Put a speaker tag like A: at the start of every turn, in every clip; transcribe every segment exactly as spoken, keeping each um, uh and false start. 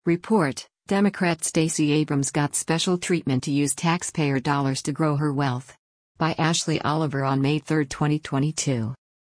A: Report: Democrat Stacey Abrams got special treatment to use taxpayer dollars to grow her wealth. By Ashley Oliver on May third, twenty twenty-two.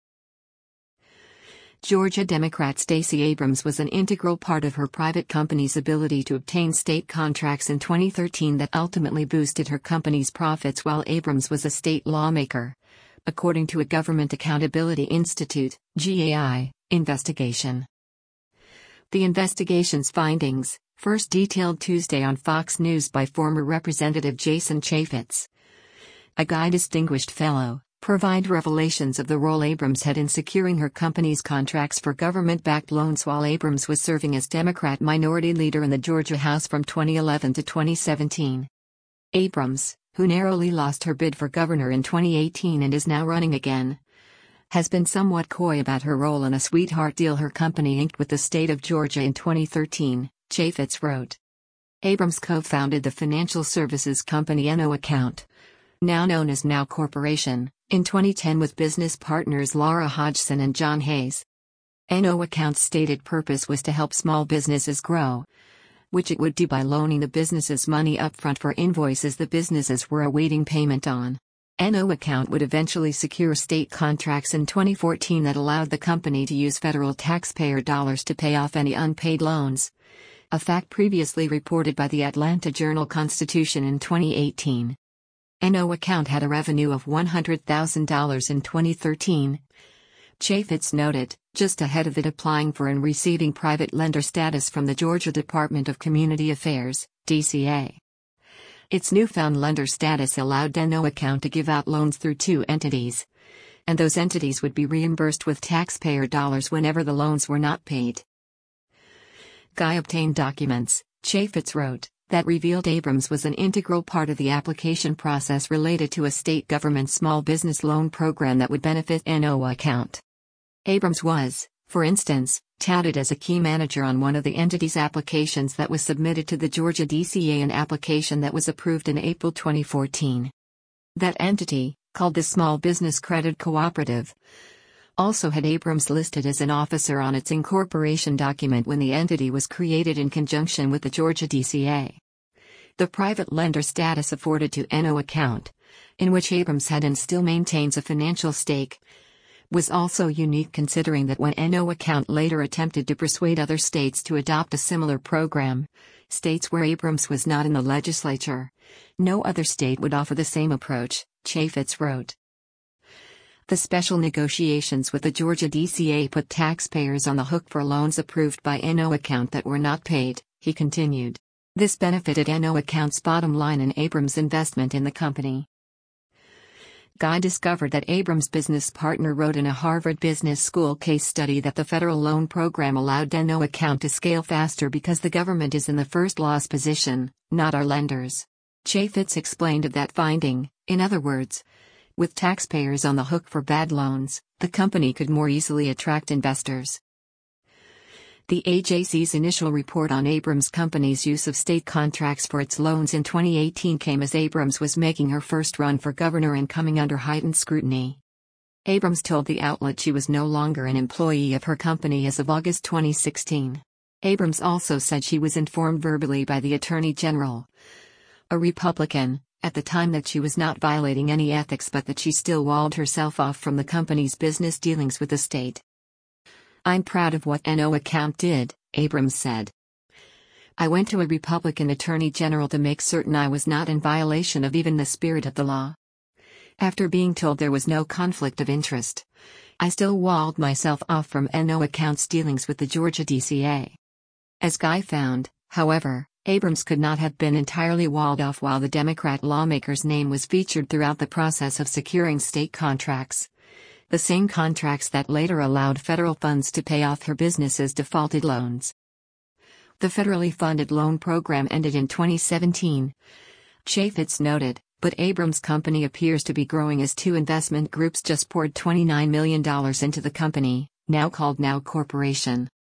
A: Georgia Democrat Stacey Abrams was an integral part of her private company's ability to obtain state contracts in twenty thirteen that ultimately boosted her company's profits while Abrams was a state lawmaker, according to a Government Accountability Institute (G A I) investigation. The investigation's findings, first detailed Tuesday on Fox News by former Representative Jason Chaffetz, a Guy Distinguished Fellow, provide revelations of the role Abrams had in securing her company's contracts for government-backed loans while Abrams was serving as Democrat Minority Leader in the Georgia House from twenty eleven to twenty seventeen. Abrams, who narrowly lost her bid for governor in twenty eighteen and is now running again, has been somewhat coy about her role in a sweetheart deal her company inked with the state of Georgia in twenty thirteen, Chaffetz wrote. Abrams co-founded the financial services company Eno Account, now known as Now Corporation, in twenty ten with business partners Laura Hodgson and John Hayes. Eno Account's stated purpose was to help small businesses grow, which it would do by loaning the businesses money upfront for invoices the businesses were awaiting payment on. Eno Account would eventually secure state contracts in twenty fourteen that allowed the company to use federal taxpayer dollars to pay off any unpaid loans, a fact previously reported by the Atlanta Journal-Constitution in twenty eighteen. Eno Account had a revenue of one hundred thousand dollars in twenty thirteen. Chaffetz noted, just ahead of it applying for and receiving private lender status from the Georgia Department of Community Affairs, D C A. Its newfound lender status allowed Eno Account to give out loans through two entities, and those entities would be reimbursed with taxpayer dollars whenever the loans were not paid. Guy obtained documents, Chaffetz wrote, that revealed Abrams was an integral part of the application process related to a state government small business loan program that would benefit Eno Account. Abrams was, for instance, touted as a key manager on one of the entity's applications that was submitted to the Georgia D C A, an application that was approved in April twenty fourteen. That entity, called the Small Business Credit Cooperative, also had Abrams listed as an officer on its incorporation document when the entity was created in conjunction with the Georgia D C A. The private lender status afforded to Eno Account, in which Abrams had and still maintains a financial stake, was also unique considering that when Eno Account later attempted to persuade other states to adopt a similar program, states where Abrams was not in the legislature, no other state would offer the same approach, Chaffetz wrote. The special negotiations with the Georgia D C A put taxpayers on the hook for loans approved by Eno Account that were not paid, he continued. This benefited Eno Account's bottom line and Abrams' investment in the company. Guy discovered that Abrams' business partner wrote in a Harvard Business School case study that the federal loan program allowed Eno Account to scale faster because the government is in the first loss position, not our lenders. Chaffetz explained of that finding, in other words, with taxpayers on the hook for bad loans, the company could more easily attract investors. The A J C's initial report on Abrams' company's use of state contracts for its loans in twenty eighteen came as Abrams was making her first run for governor and coming under heightened scrutiny. Abrams told the outlet she was no longer an employee of her company as of August twenty sixteen. Abrams also said she was informed verbally by the Attorney General, a Republican, at the time that she was not violating any ethics but that she still walled herself off from the company's business dealings with the state. I'm proud of what Eno Account did, Abrams said. I went to a Republican Attorney General to make certain I was not in violation of even the spirit of the law. After being told there was no conflict of interest, I still walled myself off from Eno Account's dealings with the Georgia D C A. As Guy found, however, Abrams could not have been entirely walled off while the Democrat lawmaker's name was featured throughout the process of securing state contracts, the same contracts that later allowed federal funds to pay off her business's defaulted loans. The federally funded loan program ended in twenty seventeen. Chaffetz noted, but Abrams' company appears to be growing as two investment groups just poured twenty-nine million dollars into the company, now called Now Corporation.